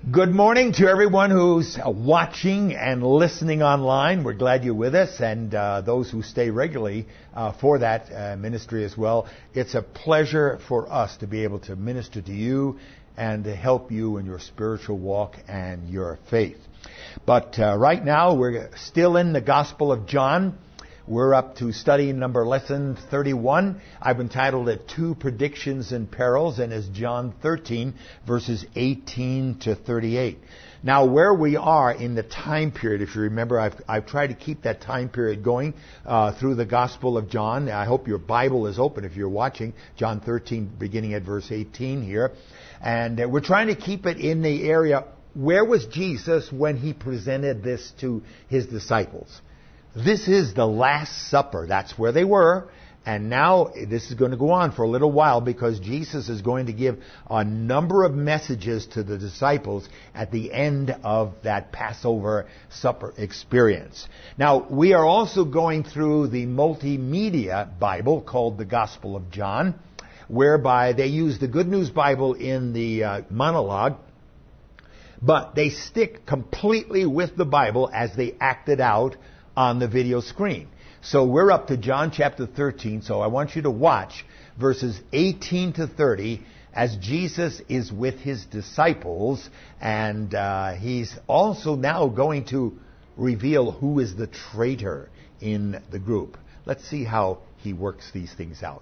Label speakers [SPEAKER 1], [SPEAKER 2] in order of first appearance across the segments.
[SPEAKER 1] Good morning to everyone who's watching and listening online. We're glad you're with us, and those who stay regularly for that ministry as well. It's a pleasure for us to be able to minister to you and to help you in your spiritual walk and your faith. But right now, we're still in the Gospel of John. We're up to study lesson 31. I've entitled it Two Predictions and Perils, and it's John 13, verses 18 to 38. Now, where we are in the time period, if you remember, I've tried to keep that time period going through the Gospel of John. I hope your Bible is open if you're watching. John 13, beginning at verse 18 here. And we're trying to keep it in the area, where was Jesus when he presented this to his disciples? This is the Last Supper. That's where they were. And now this is going to go on for a little while because Jesus is going to give a number of messages to the disciples at the end of that Passover supper experience. Now, we are also going through the multimedia Bible called the Gospel of John, whereby they use the Good News Bible in the monologue, but they stick completely with the Bible as they act it out on the video screen. So we're up to John chapter 13, so I want you to watch verses 18 to 30 as Jesus is with his disciples, and he's also now going to reveal who is the traitor in the group. Let's see how he works these things out.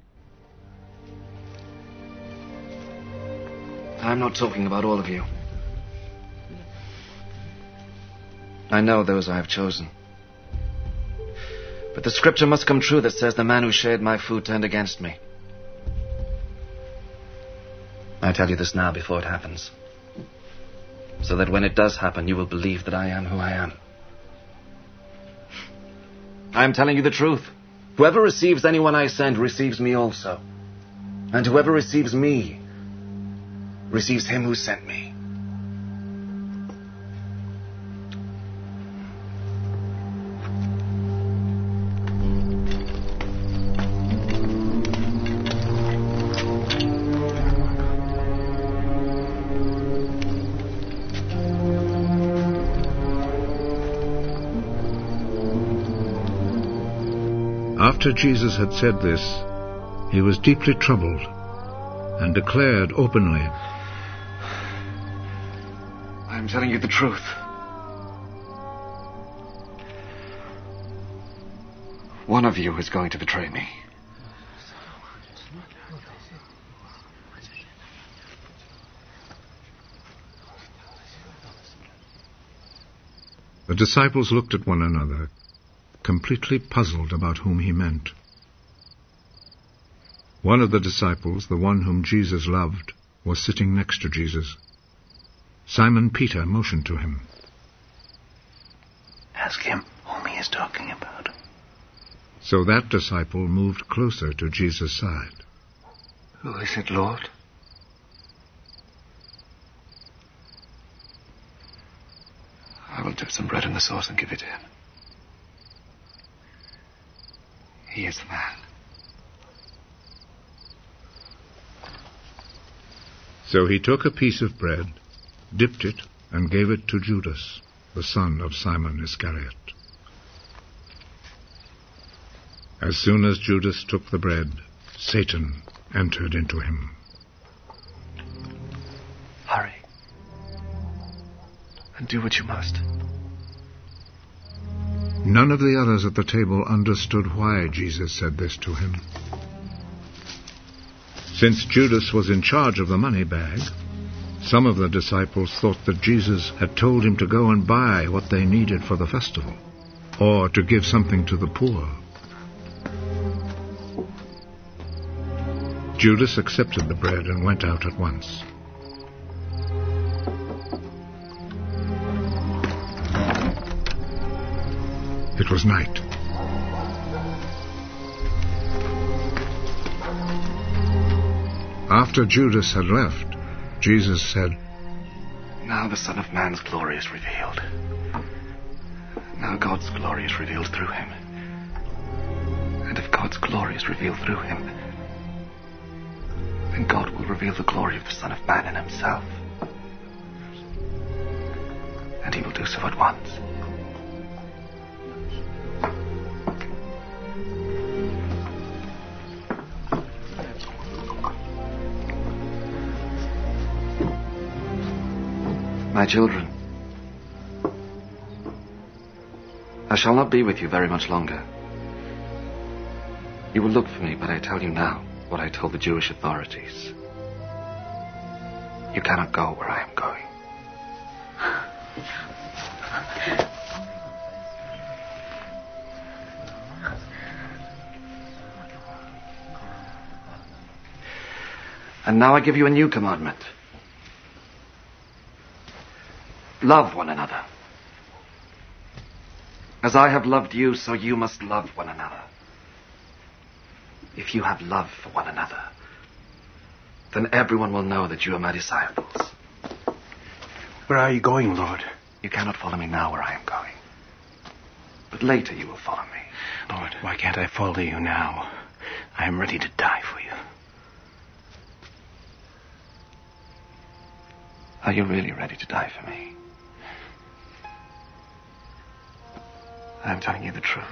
[SPEAKER 2] I'm not talking about all of you. I know those I have chosen. But the scripture must come true that says the man who shared my food turned against me. I tell you this now before it happens, so that when it does happen, you will believe that I am who I am. I am telling you the truth. Whoever receives anyone I send receives me also. And whoever receives me receives him who sent me.
[SPEAKER 3] After Jesus had said this, he was deeply troubled and declared openly,
[SPEAKER 2] I am telling you the truth. One of you is going to betray me.
[SPEAKER 3] The disciples looked at one another, completely puzzled about whom he meant. One of the disciples, the one whom Jesus loved, was sitting next to Jesus. Simon Peter motioned to him.
[SPEAKER 4] Ask him whom he is talking about.
[SPEAKER 3] So that disciple moved closer to Jesus' side.
[SPEAKER 4] Who is it, Lord?
[SPEAKER 2] I will dip some bread in the sauce and give it to him. He is the man.
[SPEAKER 3] So he took a piece of bread, dipped it, and gave it to Judas, the son of Simon Iscariot. As soon as Judas took the bread, Satan entered into him.
[SPEAKER 2] Hurry. And do what you must.
[SPEAKER 3] None of the others at the table understood why Jesus said this to him. Since Judas was in charge of the money bag, some of the disciples thought that Jesus had told him to go and buy what they needed for the festival, or to give something to the poor. Judas accepted the bread and went out at once. It was night. After Judas had left, Jesus said,
[SPEAKER 2] Now the Son of Man's glory is revealed. Now God's glory is revealed through him. And if God's glory is revealed through him, then God will reveal the glory of the Son of Man in himself. he will do so at once. My children, I shall not be with you very much longer. You will look for me, but I tell you now what I told the Jewish authorities. You cannot go where I am going. And now I give you a new commandment. Love one another. As I have loved you, so you must love one another. If you have love for one another, then everyone will know that you are my disciples.
[SPEAKER 4] Where are you going, Lord?
[SPEAKER 2] You cannot follow me now where I am going. But later you will follow me.
[SPEAKER 4] Lord, why can't I follow you now? I am ready to die for you.
[SPEAKER 2] Are you really ready to die for me? I am telling you the truth.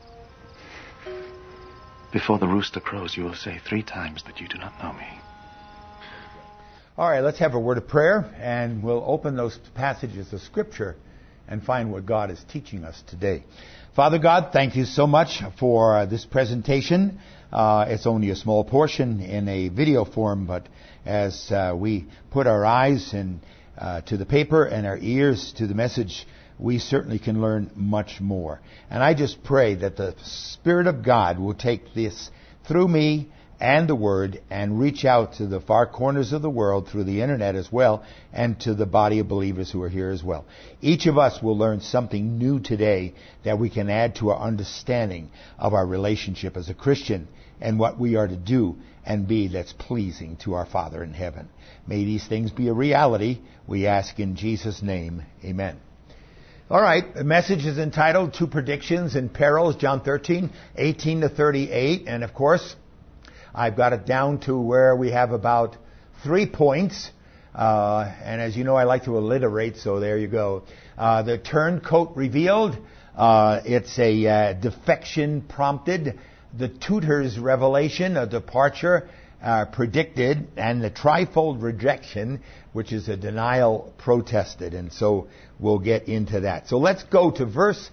[SPEAKER 2] Before the rooster crows, you will say 3 times that you do not know me.
[SPEAKER 1] All right, let's have a word of prayer, and we'll open those passages of Scripture and find what God is teaching us today. Father God, thank you so much for this presentation. It's only a small portion in a video form, but as we put our eyes to the paper and our ears to the message, we certainly can learn much more. And I just pray that the Spirit of God will take this through me and the Word and reach out to the far corners of the world through the internet as well, and to the body of believers who are here as well. Each of us will learn something new today that we can add to our understanding of our relationship as a Christian and what we are to do and be that's pleasing to our Father in heaven. May these things be a reality, we ask in Jesus' name. Amen. All right, the message is entitled Two Predictions in Perils, John 13, 18 to 38. And of course, I've got it down to where we have about 3 points. And as you know, I like to alliterate, so there you go. The turncoat revealed. It's a defection prompted. The tutor's revelation, a departure predicted, and the trifold rejection, which is a denial protested. And so we'll get into that. So let's go to verse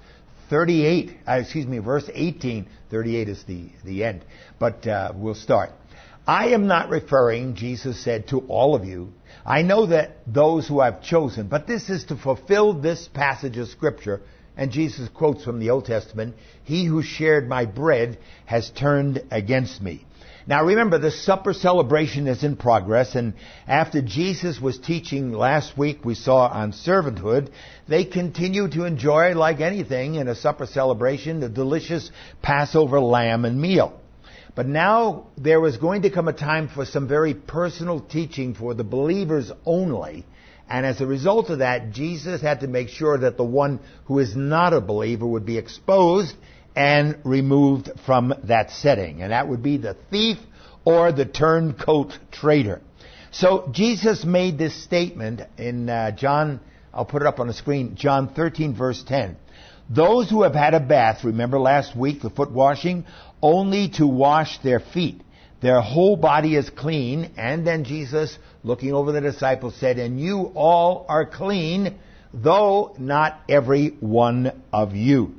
[SPEAKER 1] 18. 38 is the end. But we'll start. I am not referring, Jesus said, to all of you. I know that those who I've chosen, but this is to fulfill this passage of Scripture. And Jesus quotes from the Old Testament, he who shared my bread has turned against me. Now remember, the supper celebration is in progress, and after Jesus was teaching last week, we saw on servanthood, they continue to enjoy, like anything in a supper celebration, the delicious Passover lamb and meal. But now there was going to come a time for some very personal teaching for the believers only. And as a result of that, Jesus had to make sure that the one who is not a believer would be exposed and removed from that setting. And that would be the thief or the turncoat traitor. So Jesus made this statement in John, I'll put it up on the screen, John 13, verse 10. Those who have had a bath, remember last week, the foot washing, only to wash their feet. Their whole body is clean. And then Jesus, looking over the disciples, said, and you all are clean, though not every one of you.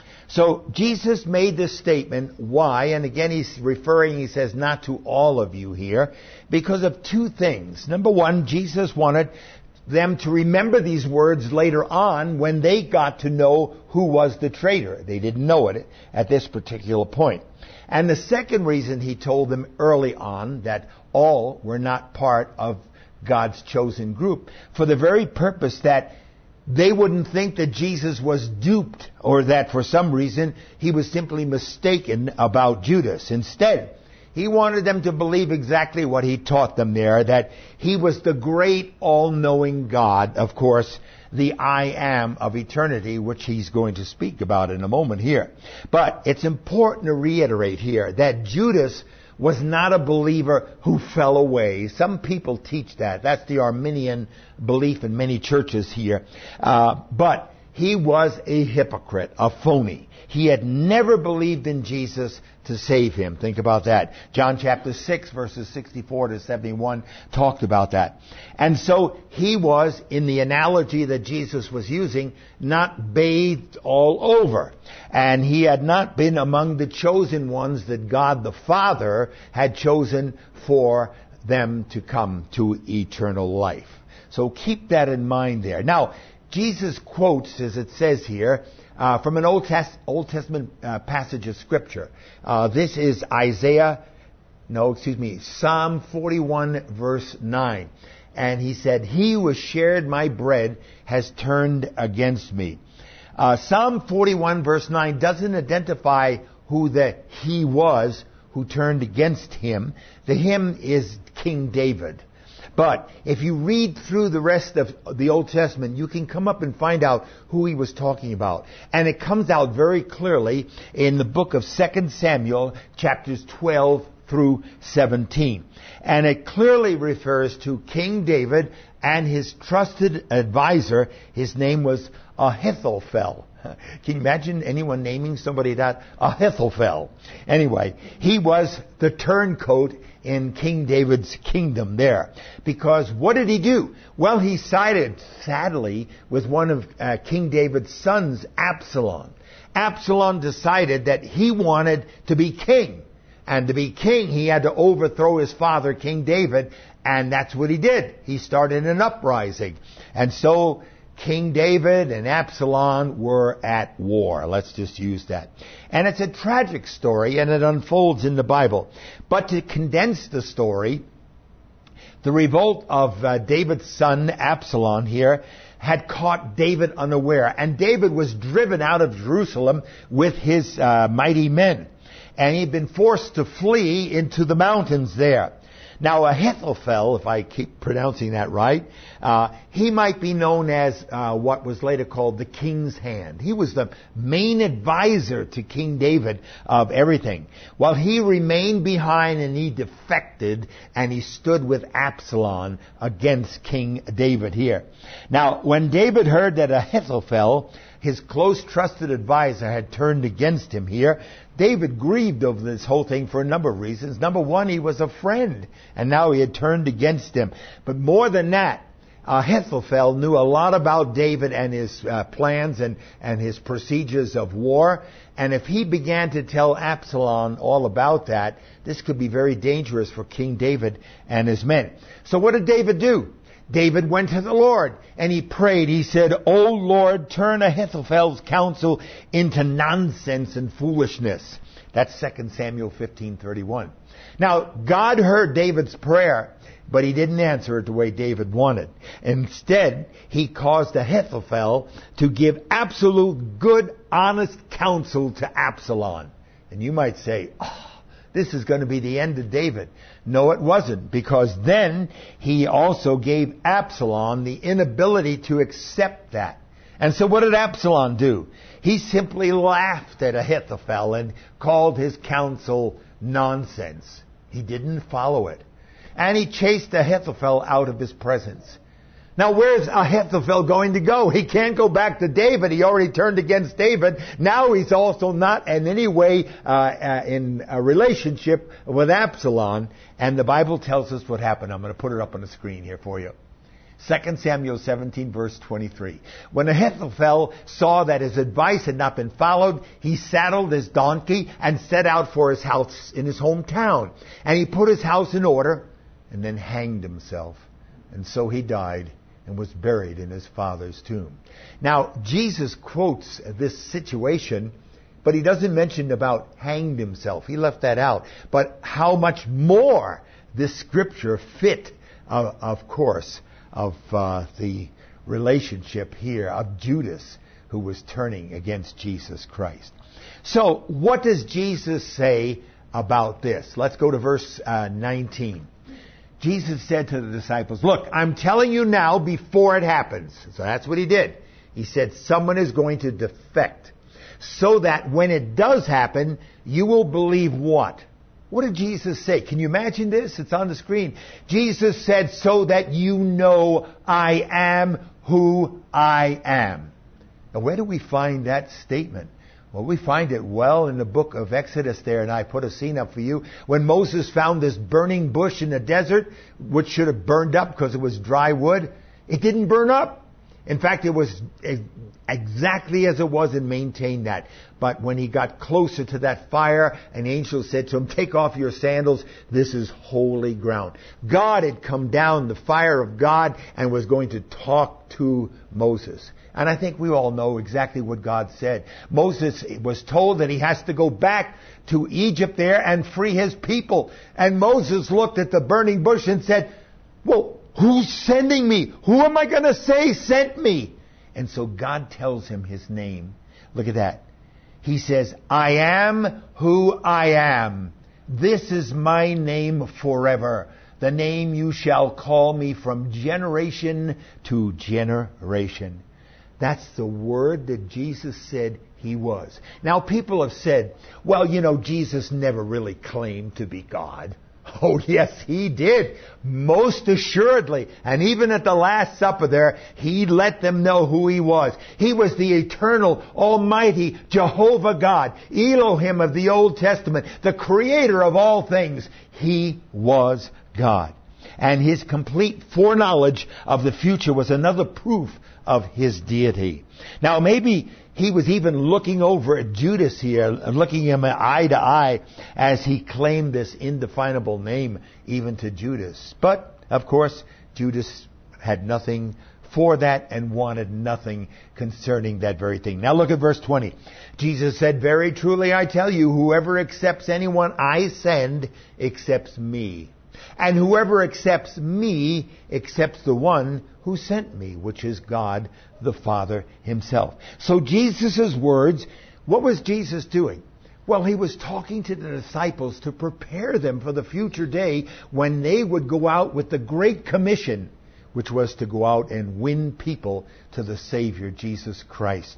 [SPEAKER 1] So Jesus made this statement. Why? And again, he's referring, he says, not to all of you here, because of 2 things. Number one, Jesus wanted them to remember these words later on when they got to know who was the traitor. They didn't know it at this particular point. And the second reason he told them early on that all were not part of God's chosen group, for the very purpose that they wouldn't think that Jesus was duped or that for some reason he was simply mistaken about Judas. Instead, he wanted them to believe exactly what he taught them there, that he was the great all-knowing God, of course, the I am of eternity, which he's going to speak about in a moment here. But it's important to reiterate here that Judas was not a believer who fell away. Some people teach that. That's the Arminian belief in many churches here. But he was a hypocrite, a phony. He had never believed in Jesus to save him. Think about that. John chapter 6 verses 64 to 71 talked about that. And so he was, in the analogy that Jesus was using, not bathed all over. And he had not been among the chosen ones that God the Father had chosen for them to come to eternal life. So keep that in mind there. Now, Jesus quotes, as it says here, from an Old Testament passage of Scripture. This is Psalm 41 verse 9. And he said, "He who has shared my bread has turned against me." Psalm 41 verse 9 doesn't identify who the he was who turned against him. The him is King David. But if you read through the rest of the Old Testament, you can come up and find out who he was talking about. And it comes out very clearly in the book of 2 Samuel, chapters 12 through 17. And it clearly refers to King David and his trusted advisor. His name was Ahithophel. Can you imagine anyone naming somebody that? Ahithophel. Anyway, he was the turncoat in King David's kingdom there. Because what did he do? Well, he sided, sadly, with one of King David's sons, Absalom. Absalom decided that he wanted to be king. And to be king, he had to overthrow his father, King David. And that's what he did. He started an uprising. And so King David and Absalom were at war. Let's just use that. And it's a tragic story, and it unfolds in the Bible. But to condense the story, the revolt of David's son, Absalom here, had caught David unaware. And David was driven out of Jerusalem with his mighty men. And he'd been forced to flee into the mountains there. Now, Ahithophel, if I keep pronouncing that right, he might be known as what was later called the king's hand. He was the main advisor to King David of everything. Well, he remained behind and he defected and he stood with Absalom against King David here. Now, when David heard that Ahithophel, his close trusted advisor, had turned against him here, David grieved over this whole thing for a number of reasons. Number one, he was a friend, and now he had turned against him. But more than that, Ahithophel knew a lot about David and his plans and his procedures of war. And if he began to tell Absalom all about that, this could be very dangerous for King David and his men. So what did David do? David went to the Lord and he prayed. He said, "O Lord, turn Ahithophel's counsel into nonsense and foolishness." That's 2 Samuel 15:31. Now, God heard David's prayer, but he didn't answer it the way David wanted. Instead, he caused Ahithophel to give absolute good, honest counsel to Absalom. And you might say, this is going to be the end of David. No, it wasn't, because then he also gave Absalom the inability to accept that. And so what did Absalom do? He simply laughed at Ahithophel and called his counsel nonsense. He didn't follow it. And he chased Ahithophel out of his presence. Now, where's Ahithophel going to go? He can't go back to David. He already turned against David. Now he's also not in any way in a relationship with Absalom. And the Bible tells us what happened. I'm going to put it up on the screen here for you. 2 Samuel 17, verse 23. When Ahithophel saw that his advice had not been followed, he saddled his donkey and set out for his house in his hometown. And he put his house in order and then hanged himself. And so he died and was buried in his father's tomb. Now, Jesus quotes this situation, but he doesn't mention about hanged himself. He left that out. But how much more this scripture fit, of course, of the relationship here of Judas, who was turning against Jesus Christ. So, what does Jesus say about this? Let's go to verse 19. Jesus said to the disciples, "Look, I'm telling you now before it happens." So that's what he did. He said, someone is going to defect, so that when it does happen, you will believe what? What did Jesus say? Can you imagine this? It's on the screen. Jesus said, so that you know I am who I am. Now, where do we find that statement? Well, we find it well in the book of Exodus there, and I put a scene up for you. When Moses found this burning bush in the desert, which should have burned up because it was dry wood, it didn't burn up. In fact, it was exactly as it was and maintained that. But when he got closer to that fire, an angel said to him, take off your sandals. This is holy ground. God had come down, the fire of God, and was going to talk to Moses. And I think we all know exactly what God said. Moses was told that he has to go back to Egypt there and free his people. And Moses looked at the burning bush and said, well, who's sending me? Who am I going to say sent me? And so God tells him his name. Look at that. He says, I am who I am. This is my name forever. The name you shall call me from generation to generation. That's the word that Jesus said he was. Now, people have said, well, Jesus never really claimed to be God. Oh, yes, he did. Most assuredly. And even at the Last Supper there, he let them know who he was. He was the eternal, almighty Jehovah God, Elohim of the Old Testament, the creator of all things. He was God. And his complete foreknowledge of the future was another proof of his deity. Now, maybe he was even looking over at Judas here, looking him eye to eye as he claimed this indefinable name even to Judas. But, of course, Judas had nothing for that and wanted nothing concerning that very thing. Now look at verse 20. Jesus said, very truly I tell you, whoever accepts anyone I send accepts me. And whoever accepts me accepts the one who sent me, which is God the Father himself. So Jesus' words, what was Jesus doing? Well, he was talking to the disciples to prepare them for the future day when they would go out with the Great Commission, which was to go out and win people to the Savior, Jesus Christ.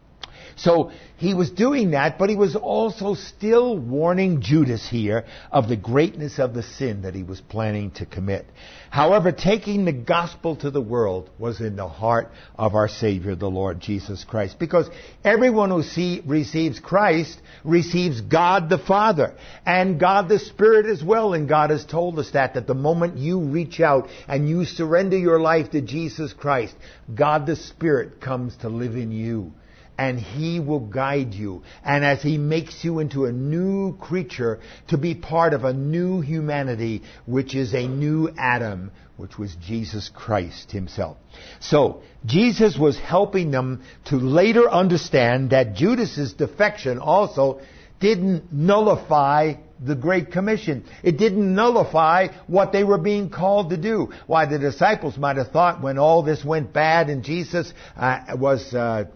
[SPEAKER 1] So he was doing that, but he was also still warning Judas here of the greatness of the sin that he was planning to commit. However, taking the gospel to the world was in the heart of our Savior, the Lord Jesus Christ. Because everyone who receives Christ receives God the Father and God the Spirit as well. And God has told us that the moment you reach out and you surrender your life to Jesus Christ, God the Spirit comes to live in you. And he will guide you. And as he makes you into a new creature to be part of a new humanity, which is a new Adam, which was Jesus Christ himself. So, Jesus was helping them to later understand that Judas's defection also didn't nullify the Great Commission. It didn't nullify what they were being called to do. Why, the disciples might have thought when all this went bad and Jesus was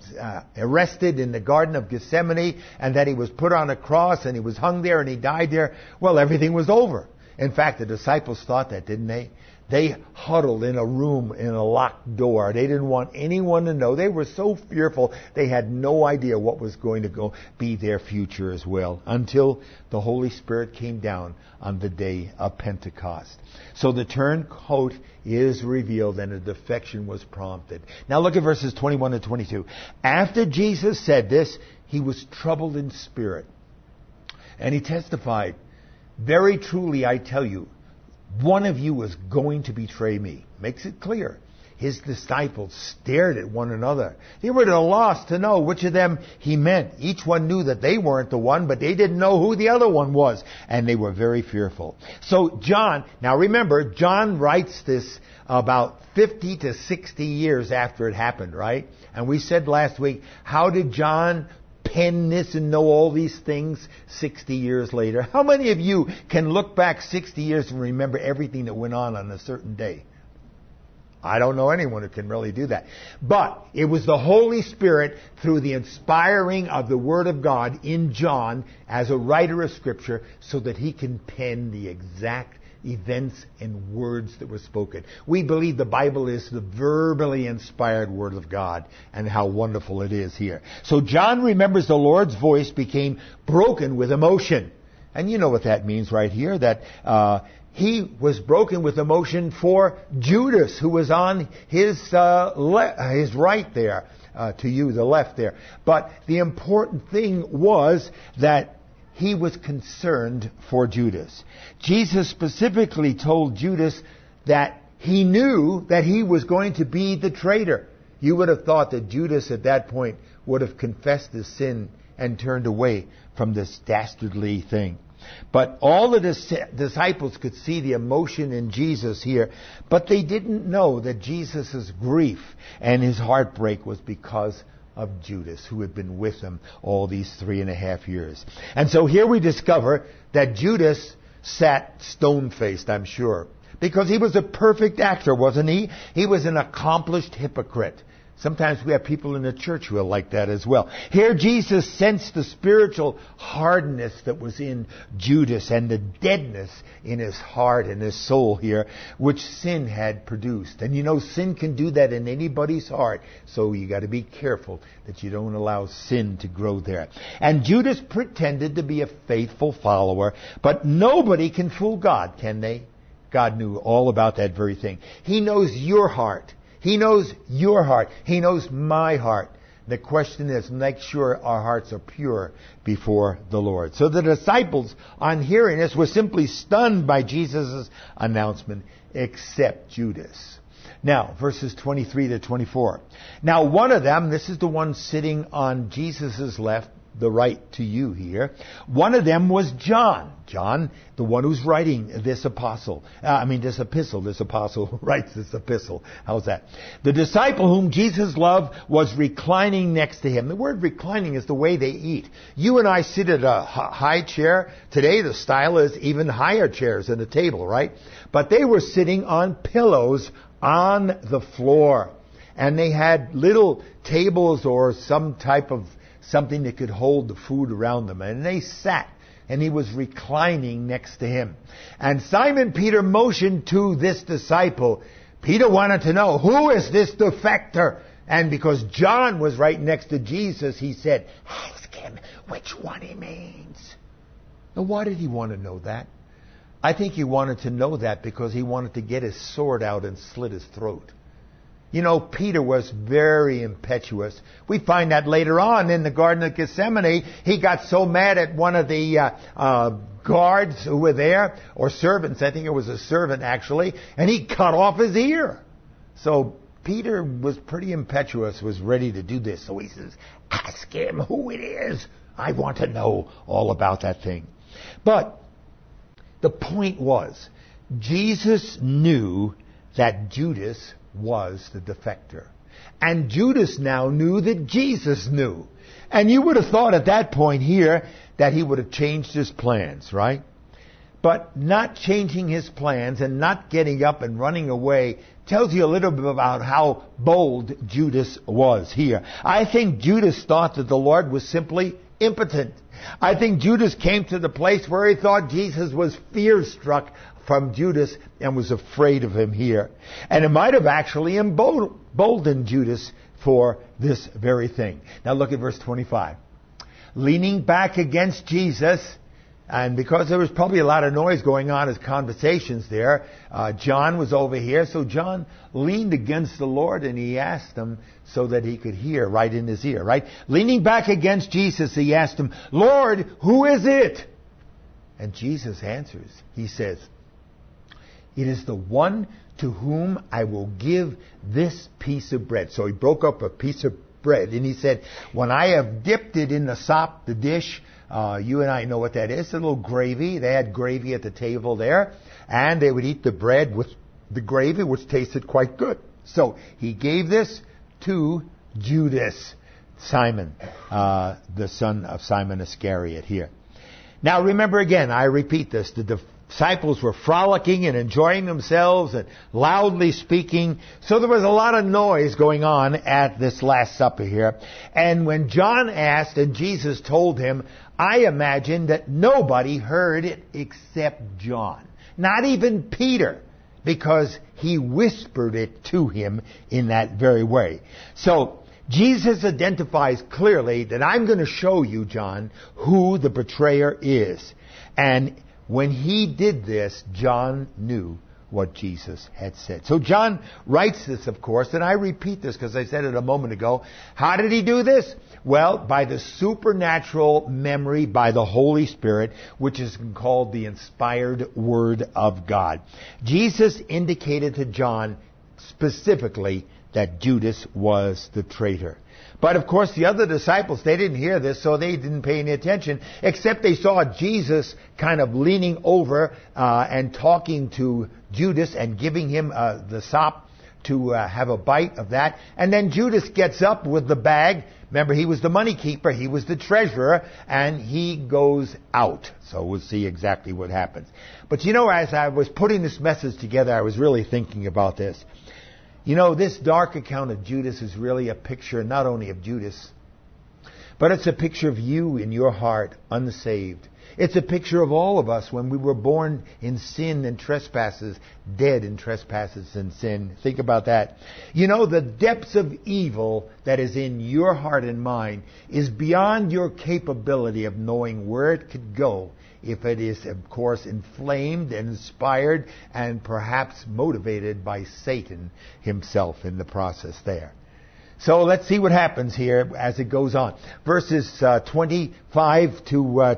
[SPEAKER 1] arrested in the Garden of Gethsemane and that he was put on a cross and he was hung there and he died there, well, everything was over. In fact, the disciples thought that, didn't they? They huddled in a room in a locked door. They didn't want anyone to know. They were so fearful. They had no idea what was going to be their future as well until the Holy Spirit came down on the day of Pentecost. So the turncoat is revealed and a defection was prompted. Now look at verses 21 and 22. After Jesus said this, he was troubled in spirit. And he testified, very truly I tell you, one of you is going to betray me. Makes it clear. His disciples stared at one another. They were at a loss to know which of them he meant. Each one knew that they weren't the one, but they didn't know who the other one was. And they were very fearful. So John, now remember, John writes this about 50 to 60 years after it happened, right? And we said last week, how did John pen this and know all these things 60 years later? How many of you can look back 60 years and remember everything that went on a certain day? I don't know anyone who can really do that. But it was the Holy Spirit, through the inspiring of the Word of God in John as a writer of Scripture, so that he can pen the exact events and words that were spoken. We believe the Bible is the verbally inspired Word of God, and how wonderful it is here. So John remembers the Lord's voice became broken with emotion. And you know what that means right here, that he was broken with emotion for Judas, who was on his right there, to you, the left there. But the important thing was that he was concerned for Judas. Jesus specifically told Judas that he knew that he was going to be the traitor. You would have thought that Judas at that point would have confessed his sin and turned away from this dastardly thing. But all the disciples could see the emotion in Jesus here, but they didn't know that Jesus' grief and his heartbreak was because of Judas, who had been with him all these 3.5 years. And so here we discover that Judas sat stone-faced, I'm sure, because he was a perfect actor, wasn't he? He was an accomplished hypocrite. Sometimes we have people in the church who are like that as well. Here Jesus sensed the spiritual hardness that was in Judas and the deadness in his heart and his soul here, which sin had produced. And you know, sin can do that in anybody's heart. So you got to be careful that you don't allow sin to grow there. And Judas pretended to be a faithful follower, but nobody can fool God, can they? God knew all about that very thing. He knows your heart. He knows your heart. He knows my heart. The question is, make sure our hearts are pure before the Lord. So the disciples, on hearing this, were simply stunned by Jesus' announcement, except Judas. Now, verses 23 to 24. Now, one of them, this is the one sitting on Jesus' left, the right to you here. One of them was John. John, the one who's writing this epistle. This apostle writes this epistle. How's that? The disciple whom Jesus loved was reclining next to him. The word reclining is the way they eat. You and I sit at a high chair. Today the style is even higher chairs than a table, right? But they were sitting on pillows on the floor. And they had little tables or some type of something that could hold the food around them. And they sat, and he was reclining next to him. And Simon Peter motioned to this disciple. Peter wanted to know, who is this defector? And because John was right next to Jesus, he said, ask him which one he means. Now, why did he want to know that? I think he wanted to know that because he wanted to get his sword out and slit his throat. You know, Peter was very impetuous. We find that later on in the Garden of Gethsemane. He got so mad at one of the guards who were there, or servants, I think it was a servant actually, and he cut off his ear. So Peter was pretty impetuous, was ready to do this. So he says, ask him who it is. I want to know all about that thing. But the point was, Jesus knew that Judas was the defector. And Judas now knew that Jesus knew. And you would have thought at that point here that he would have changed his plans, right? But not changing his plans and not getting up and running away tells you a little bit about how bold Judas was here. I think Judas thought that the Lord was simply impotent. I think Judas came to the place where he thought Jesus was fear-struck from Judas and was afraid of him here. And it might have actually emboldened Judas for this very thing. Now look at verse 25. Leaning back against Jesus, and because there was probably a lot of noise going on as conversations there, John was over here, so John leaned against the Lord and he asked him so that he could hear right in his ear, right? Leaning back against Jesus, he asked him, Lord, who is it? And Jesus answers. He says, it is the one to whom I will give this piece of bread. So he broke up a piece of bread and he said, when I have dipped it in the sop, the dish, you and I know what that is, a little gravy. They had gravy at the table there, and they would eat the bread with the gravy, which tasted quite good. So he gave this to Judas, Simon, the son of Simon Iscariot here. Now remember again, I repeat this, the disciples were frolicking and enjoying themselves and loudly speaking. So there was a lot of noise going on at this Last Supper here. And when John asked and Jesus told him, I imagine that nobody heard it except John. Not even Peter, because he whispered it to him in that very way. So Jesus identifies clearly that I'm going to show you, John, who the betrayer is. And when he did this, John knew what Jesus had said. So John writes this, of course, and I repeat this because I said it a moment ago. How did he do this? Well, by the supernatural memory, by the Holy Spirit, which is called the inspired Word of God. Jesus indicated to John specifically that Judas was the traitor. But of course the other disciples, they didn't hear this, so they didn't pay any attention, except they saw Jesus kind of leaning over and talking to Judas and giving him the sop to have a bite of that. And then Judas gets up with the bag. Remember, he was the money keeper, he was the treasurer, and he goes out. So we'll see exactly what happens. But you know, as I was putting this message together, I was really thinking about this. You know, this dark account of Judas is really a picture not only of Judas, but it's a picture of you in your heart, unsaved. It's a picture of all of us when we were born in sin and trespasses, dead in trespasses and sin. Think about that. You know, the depths of evil that is in your heart and mind is beyond your capability of knowing where it could go if it is, of course, inflamed and inspired and perhaps motivated by Satan himself in the process there. So let's see what happens here as it goes on. Verses 25 to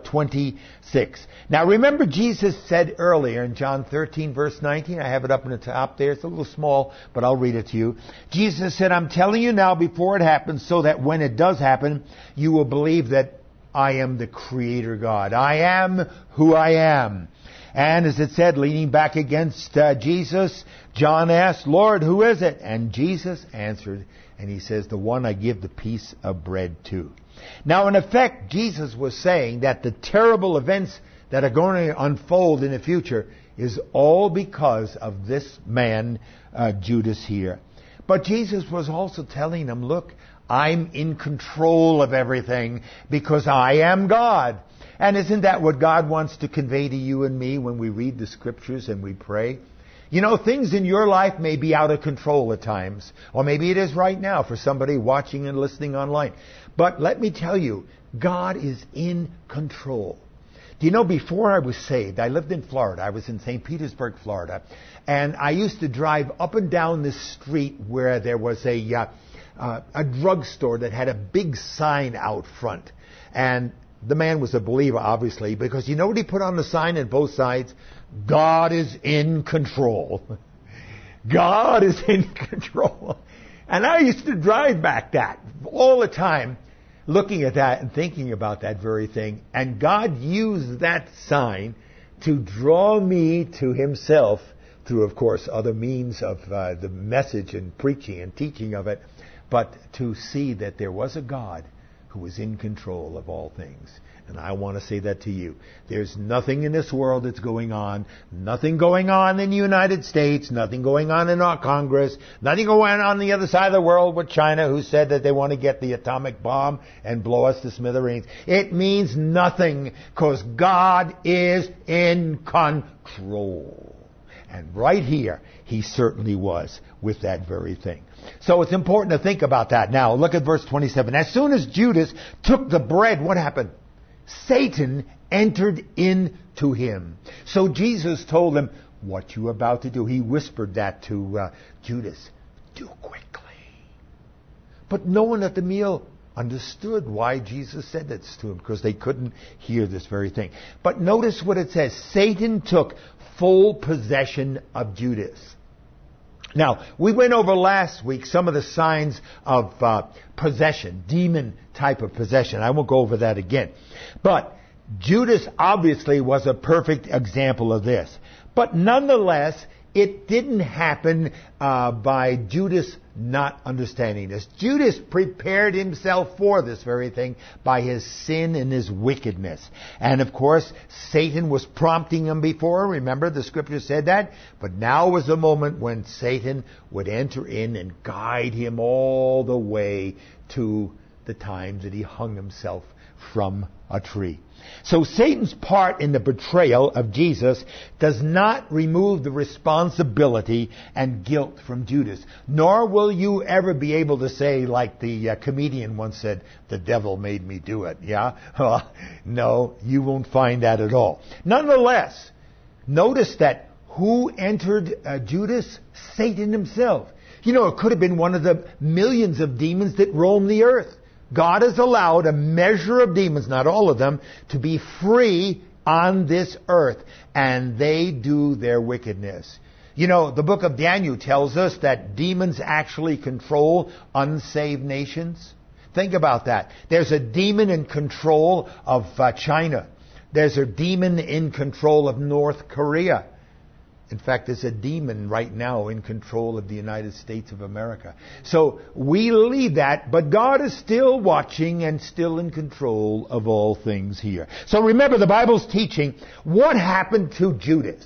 [SPEAKER 1] 26. Now remember, Jesus said earlier in John 13 verse 19, I have it up in the top there, it's a little small, but I'll read it to you. Jesus said, I'm telling you now before it happens, so that when it does happen, you will believe that I am the Creator God. I am who I am. And as it said, leaning back against Jesus, John asked, Lord, who is it? And Jesus answered, and he says, the one I give the piece of bread to. Now, in effect, Jesus was saying that the terrible events that are going to unfold in the future is all because of this man, Judas here. But Jesus was also telling them, look, I'm in control of everything because I am God. And isn't that what God wants to convey to you and me when we read the Scriptures and we pray? You know, things in your life may be out of control at times. Or maybe it is right now for somebody watching and listening online. But let me tell you, God is in control. Do you know, before I was saved, I lived in Florida. I was in St. Petersburg, Florida. And I used to drive up and down this street where there was a drugstore that had a big sign out front. And the man was a believer, obviously, because you know what he put on the sign on both sides? God is in control. God is in control. And I used to drive back that all the time, looking at that and thinking about that very thing. And God used that sign to draw me to himself through, of course, other means of the message and preaching and teaching of it, but to see that there was a God who was in control of all things. And I want to say that to you. There's nothing in this world that's going on, nothing going on in the United States, nothing going on in our Congress, nothing going on the other side of the world with China, who said that they want to get the atomic bomb and blow us to smithereens. It means nothing, because God is in control. And right here, he certainly was with that very thing. So it's important to think about that. Now, look at verse 27. As soon as Judas took the bread, what happened? Satan entered into him. So Jesus told him, what you about to do? He whispered that to Judas. Do quickly. But no one at the meal understood why Jesus said this to him, because they couldn't hear this very thing. But notice what it says. Satan took full possession of Judas. Now, we went over last week some of the signs of possession, demon type of possession. I won't go over that again. But Judas obviously was a perfect example of this. But nonetheless, it didn't happen by Judas not understanding this. Judas prepared himself for this very thing by his sin and his wickedness. And of course, Satan was prompting him before. Remember, the Scripture said that. But now was the moment when Satan would enter in and guide him all the way to the time that he hung himself from a tree. So Satan's part in the betrayal of Jesus does not remove the responsibility and guilt from Judas. Nor will you ever be able to say, like the comedian once said, the devil made me do it. Yeah? No, you won't find that at all. Nonetheless, notice that who entered Judas? Satan himself. You know, it could have been one of the millions of demons that roam the earth. God has allowed a measure of demons, not all of them, to be free on this earth. And they do their wickedness. You know, the book of Daniel tells us that demons actually control unsaved nations. Think about that. There's a demon in control of China. There's a demon in control of North Korea. In fact, there's a demon right now in control of the United States of America. So we leave that, but God is still watching and still in control of all things here. So remember, the Bible's teaching, what happened to Judas?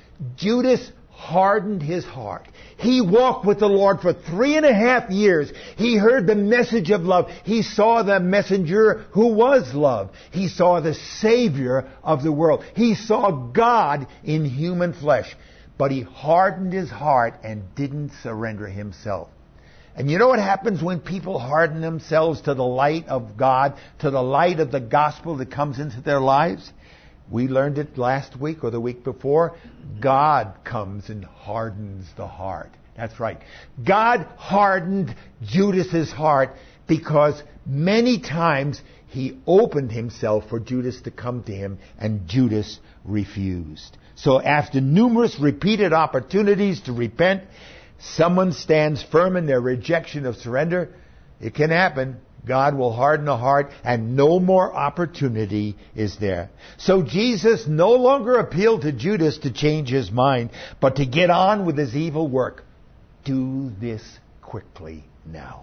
[SPEAKER 1] Judas hardened his heart. He walked with the Lord for 3.5 years. He heard the message of love. He saw the messenger who was love. He saw the Savior of the world. He saw God in human flesh. But he hardened his heart and didn't surrender himself. And you know what happens when people harden themselves to the light of God, to the light of the gospel that comes into their lives? We learned it last week or the week before. God comes and hardens the heart. That's right. God hardened Judas's heart because many times he opened himself for Judas to come to him, and Judas refused. So after numerous repeated opportunities to repent, someone stands firm in their rejection of surrender. It can happen. God will harden a heart, and no more opportunity is there. So Jesus no longer appealed to Judas to change his mind, but to get on with his evil work. Do this quickly now.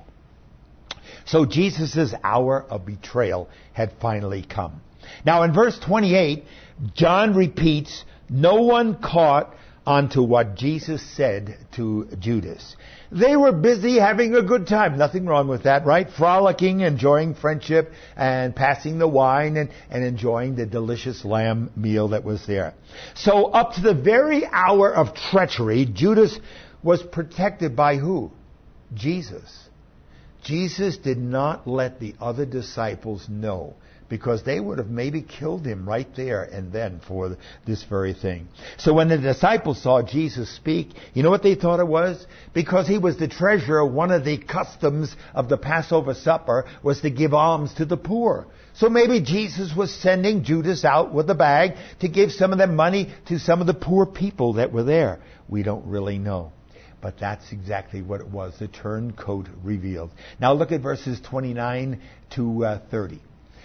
[SPEAKER 1] So Jesus' hour of betrayal had finally come. Now in verse 28, John repeats, no one caught onto what Jesus said to Judas. They were busy having a good time. Nothing wrong with that, right? Frolicking, enjoying friendship, and passing the wine and enjoying the delicious lamb meal that was there. So up to the very hour of treachery, Judas was protected by who? Jesus. Jesus did not let the other disciples know, because they would have maybe killed him right there and then for this very thing. So when the disciples saw Jesus speak, you know what they thought it was? Because he was the treasurer, one of the customs of the Passover supper was to give alms to the poor. So maybe Jesus was sending Judas out with a bag to give some of the money to some of the poor people that were there. We don't really know. But that's exactly what it was, the turncoat revealed. Now look at verses 29 to 30.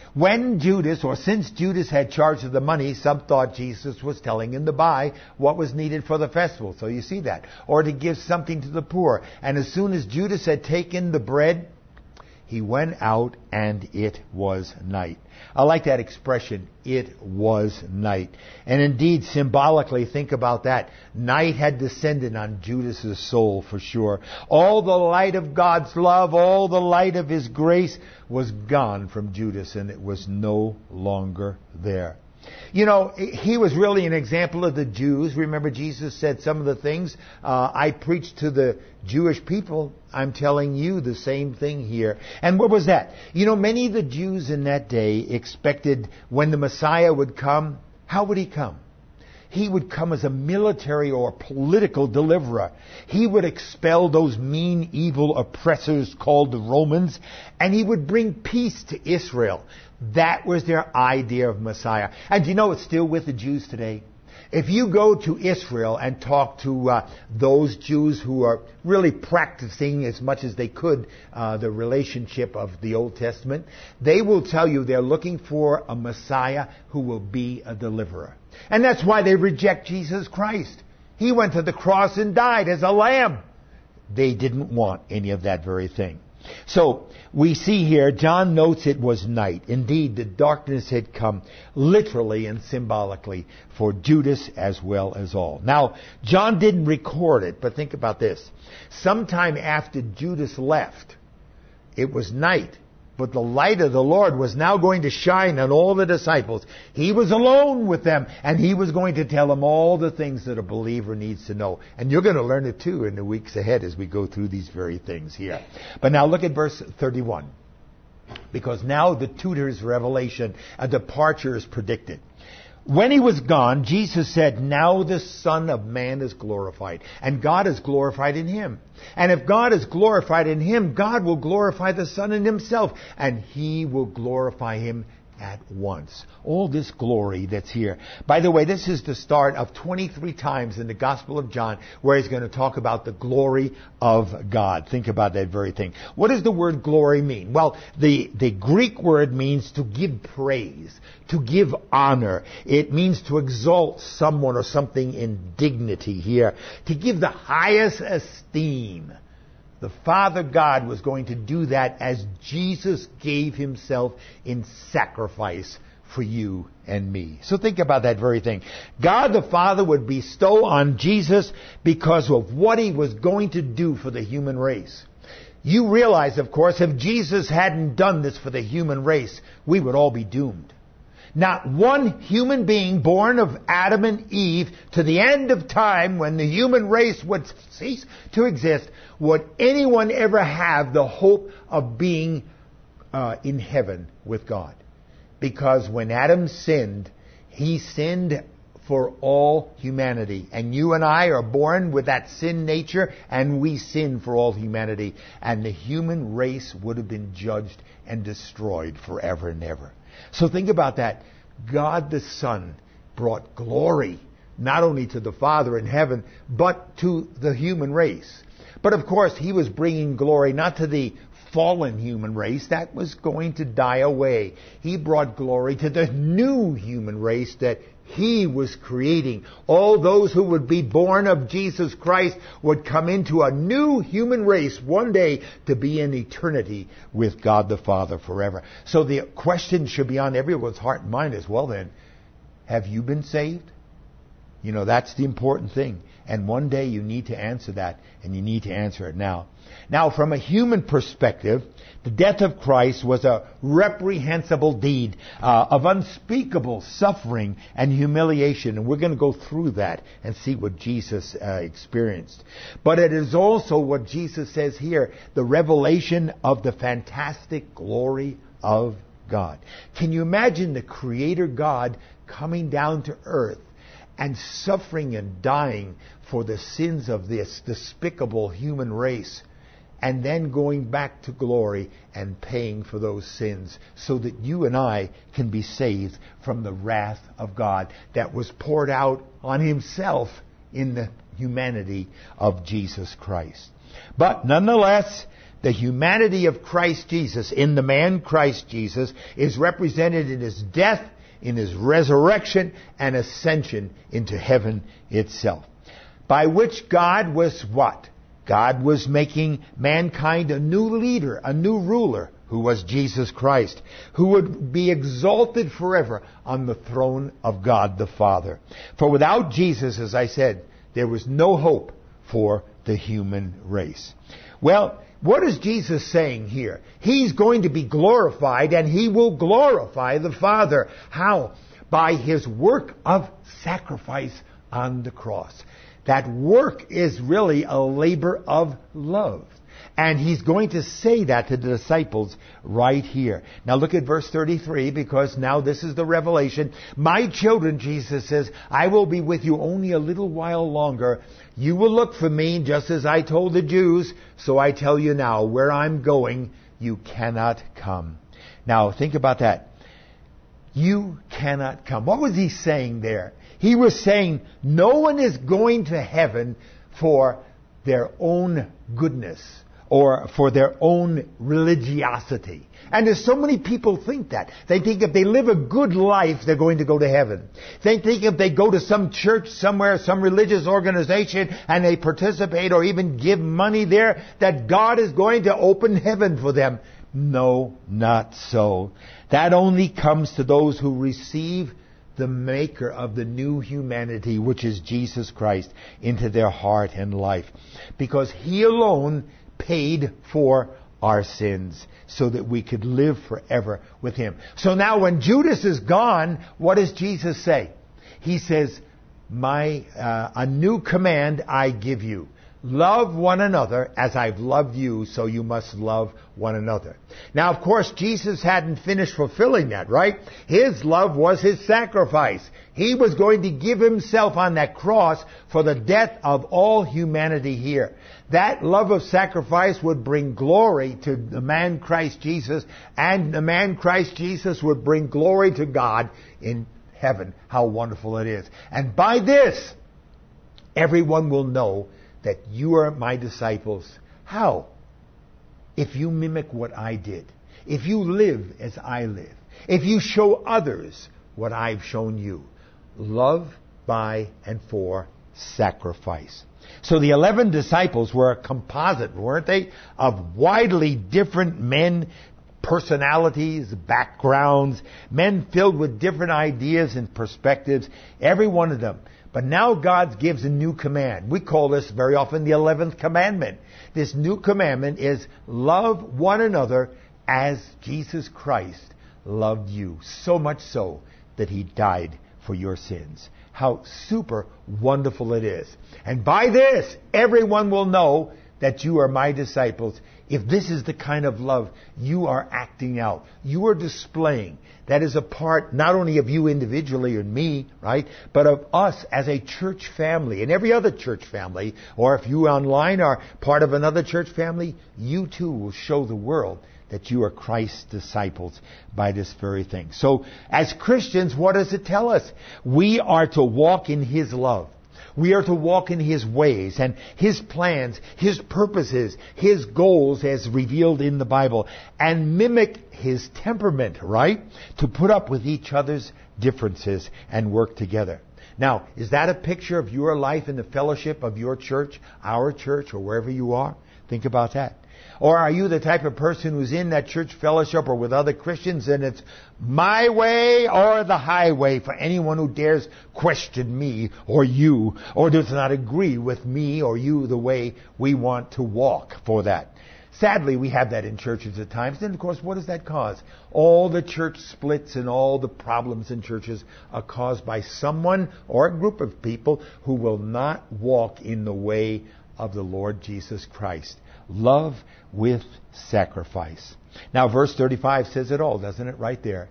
[SPEAKER 1] Since Judas had charge of the money, some thought Jesus was telling him to buy what was needed for the festival. So you see that. Or to give something to the poor. And as soon as Judas had taken the bread, he went out, and it was night. I like that expression, it was night. And indeed, symbolically, think about that. Night had descended on Judas' soul for sure. All the light of God's love, all the light of his grace was gone from Judas, and it was no longer there. You know, he was really an example of the Jews. Remember, Jesus said some of the things I preached to the Jewish people. I'm telling you the same thing here. And what was that? You know, many of the Jews in that day expected when the Messiah would come, how would he come? He would come as a military or political deliverer. He would expel those mean, evil oppressors called the Romans, and he would bring peace to Israel. That was their idea of Messiah. And you know, it's still with the Jews today. If you go to Israel and talk to those Jews who are really practicing as much as they could the relationship of the Old Testament, they will tell you they're looking for a Messiah who will be a deliverer. And that's why they reject Jesus Christ. He went to the cross and died as a lamb. They didn't want any of that very thing. So we see here, John notes it was night. Indeed, the darkness had come literally and symbolically for Judas as well as all. Now, John didn't record it, but think about this. Sometime after Judas left, it was night, But the light of the Lord was now going to shine on all the disciples. He was alone with them, and he was going to tell them all the things that a believer needs to know. And you're going to learn it too in the weeks ahead as we go through these very things here. But now look at verse 31. Because now the tutor's revelation, a departure is predicted. When he was gone, Jesus said, "Now the Son of Man is glorified, and God is glorified in him. And if God is glorified in him, God will glorify the Son in himself, and he will glorify him at once." All this glory that's here. By the way, this is the start of 23 times in the Gospel of John where he's going to talk about the glory of God. Think about that very thing. What does the word glory mean? Well, the Greek word means to give praise, to give honor. It means to exalt someone or something in dignity here, to give the highest esteem. The Father God was going to do that as Jesus gave himself in sacrifice for you and me. So think about that very thing. God the Father would bestow on Jesus because of what he was going to do for the human race. You realize, of course, if Jesus hadn't done this for the human race, we would all be doomed. Not one human being born of Adam and Eve to the end of time, when the human race would cease to exist, would anyone ever have the hope of being in heaven with God. Because when Adam sinned, he sinned for all humanity. And you and I are born with that sin nature, and we sin for all humanity. And the human race would have been judged and destroyed forever and ever. So think about that. God the Son brought glory not only to the Father in heaven, but to the human race. But of course, he was bringing glory not to the fallen human race. That was going to die away. He brought glory to the new human race that he was creating. All those who would be born of Jesus Christ would come into a new human race one day to be in eternity with God the Father forever. So the question should be on everyone's heart and mind as well then. Have you been saved? You know, that's the important thing. And one day you need to answer that, and you need to answer it now. Now, from a human perspective, the death of Christ was a reprehensible deed of unspeakable suffering and humiliation. And we're going to go through that and see what Jesus experienced. But it is also what Jesus says here, the revelation of the fantastic glory of God. Can you imagine the Creator God coming down to earth and suffering and dying for the sins of this despicable human race, and then going back to glory and paying for those sins so that you and I can be saved from the wrath of God that was poured out on himself in the humanity of Jesus Christ. But nonetheless, the humanity of Christ Jesus, in the man Christ Jesus, is represented in his death, in his resurrection and ascension into heaven itself. By which God was what? God was making mankind a new leader, a new ruler, who was Jesus Christ, who would be exalted forever on the throne of God the Father. For without Jesus, as I said, there was no hope for the human race. Well, what is Jesus saying here? He's going to be glorified, and he will glorify the Father. How? By his work of sacrifice on the cross. That work is really a labor of love. And he's going to say that to the disciples right here. Now look at verse 33, because now this is the revelation. My children, Jesus says, I will be with you only a little while longer. You will look for me, just as I told the Jews. So I tell you now, where I'm going, you cannot come. Now think about that. You cannot come. What was he saying there? He was saying no one is going to heaven for their own goodness or for their own religiosity. And there's so many people think that. They think if they live a good life, they're going to go to heaven. They think if they go to some church somewhere, some religious organization, and they participate or even give money there, that God is going to open heaven for them. No, not so. That only comes to those who receive the maker of the new humanity, which is Jesus Christ, into their heart and life. Because he alone paid for our sins so that we could live forever with Him. So now when Judas is gone, what does Jesus say? He says, a new command I give you. Love one another as I've loved you, so you must love one another. Now, of course, Jesus hadn't finished fulfilling that, right? His love was His sacrifice. He was going to give Himself on that cross for the death of all humanity here. That love of sacrifice would bring glory to the man Christ Jesus, and the man Christ Jesus would bring glory to God in heaven. How wonderful it is. And by this, everyone will know that you are my disciples. How? If you mimic what I did. If you live as I live. If you show others what I've shown you. Love by and for sacrifice. So the 11 disciples were a composite, weren't they? Of widely different men, personalities, backgrounds, men filled with different ideas and perspectives, every one of them. But now God gives a new command. We call this very often the 11th commandment. This new commandment is love one another as Jesus Christ loved you. So much so that He died for your sins. How super wonderful it is. And by this, everyone will know that you are my disciples. If this is the kind of love you are acting out, you are displaying, that is a part not only of you individually and me, right, but of us as a church family and every other church family, or if you online are part of another church family, you too will show the world that you are Christ's disciples by this very thing. So as Christians, what does it tell us? We are to walk in His love. We are to walk in His ways and His plans, His purposes, His goals as revealed in the Bible, and mimic His temperament, right? To put up with each other's differences and work together. Now, is that a picture of your life in the fellowship of your church, our church, or wherever you are? Think about that. Or are you the type of person who's in that church fellowship or with other Christians and it's my way or the highway for anyone who dares question me or you or does not agree with me or you the way we want to walk for that? Sadly, we have that in churches at times. Then, of course, what does that cause? All the church splits and all the problems in churches are caused by someone or a group of people who will not walk in the way of the Lord Jesus Christ. Love with sacrifice. Now, verse 35 says it all, doesn't it? Right there.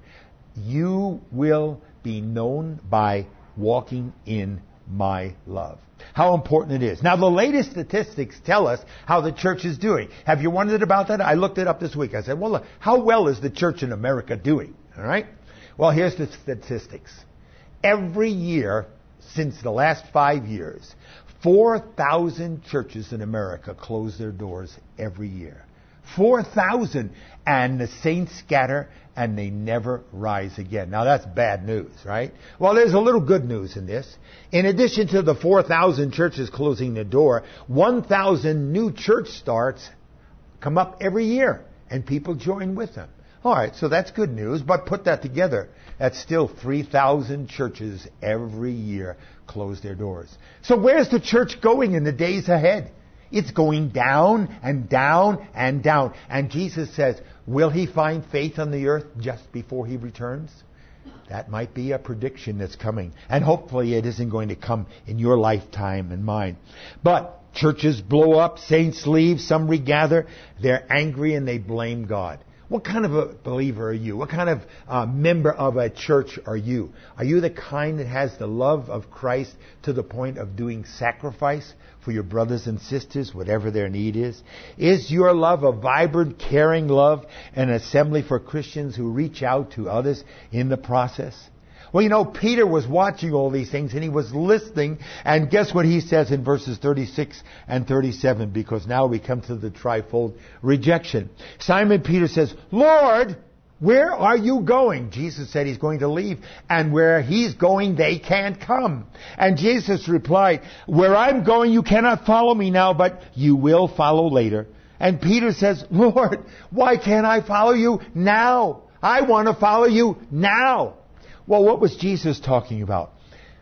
[SPEAKER 1] You will be known by walking in my love. How important it is. Now, the latest statistics tell us how the church is doing. Have you wondered about that? I looked it up this week. I said, well, look, how well is the church in America doing? All right? Well, here's the statistics. Every year, since the last 5 years, 4,000 churches in America close their doors every year. 4,000. And the saints scatter and they never rise again. Now that's bad news, right? Well, there's a little good news in this. In addition to the 4,000 churches closing their door, 1,000 new church starts come up every year and people join with them. All right, so that's good news, but put that together. That's still 3,000 churches every year close their doors. So where's the church going in the days ahead? It's going down and down and down. And Jesus says, will He find faith on the earth just before He returns? That might be a prediction that's coming. And hopefully it isn't going to come in your lifetime and mine. But churches blow up, saints leave, some regather. They're angry and they blame God. What kind of a believer are you? What kind of member of a church are you? Are you the kind that has the love of Christ to the point of doing sacrifice for your brothers and sisters, whatever their need is? Is your love a vibrant, caring love, an assembly for Christians who reach out to others in the process? Well, you know, Peter was watching all these things and he was listening. And guess what he says in verses 36 and 37? Because now we come to the trifold rejection. Simon Peter says, Lord, where are you going? Jesus said He's going to leave. And where He's going, they can't come. And Jesus replied, where I'm going, you cannot follow me now, but you will follow later. And Peter says, Lord, why can't I follow you now? I want to follow you now. Well, what was Jesus talking about?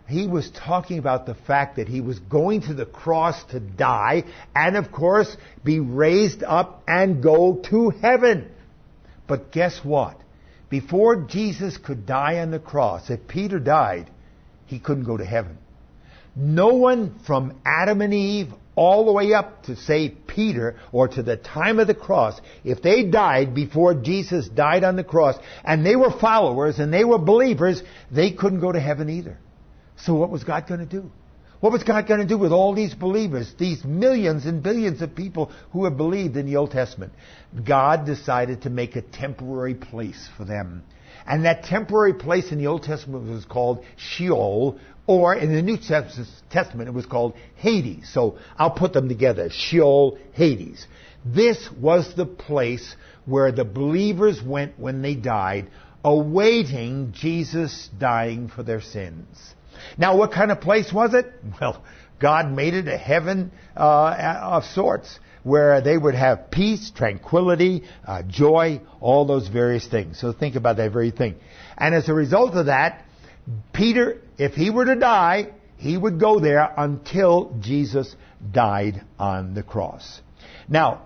[SPEAKER 1] He was talking about the fact that he was going to the cross to die and, of course, be raised up and go to heaven. But guess what? Before Jesus could die on the cross, if Peter died, he couldn't go to heaven. No one from Adam and Eve all the way up to, say, Peter, or to the time of the cross, if they died before Jesus died on the cross, and they were followers and they were believers, they couldn't go to heaven either. So what was God going to do? What was God going to do with all these believers, these millions and billions of people who have believed in the Old Testament? God decided to make a temporary place for them. And that temporary place in the Old Testament was called Sheol, or in the New Testament it was called Hades. So I'll put them together, Sheol, Hades. This was the place where the believers went when they died, awaiting Jesus dying for their sins. Now, what kind of place was it? Well, God made it a heaven of sorts, where they would have peace, tranquility, joy, all those various things. So think about that very thing. And as a result of that, Peter, if he were to die, he would go there until Jesus died on the cross. Now,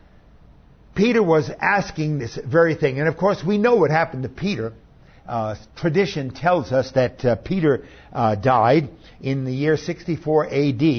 [SPEAKER 1] Peter was asking this very thing. And of course, we know what happened to Peter. Tradition tells us that Peter died in the year 64